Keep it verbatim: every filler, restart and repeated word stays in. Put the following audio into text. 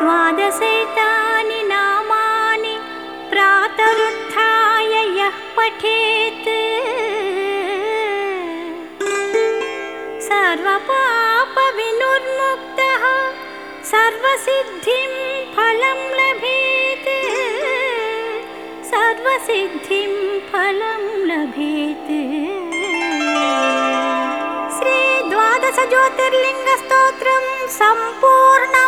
द्वादशैतानि नामानि प्रातरुत्थाय यः पठेत् सर्वपापविनिर्मुक्तः सर्वसिद्धिं फलं लभेत् सर्वसिद्धिं फलं लभेत्। श्री द्वादश ज्योतिर्लिंग स्तोत्रं संपूर्ण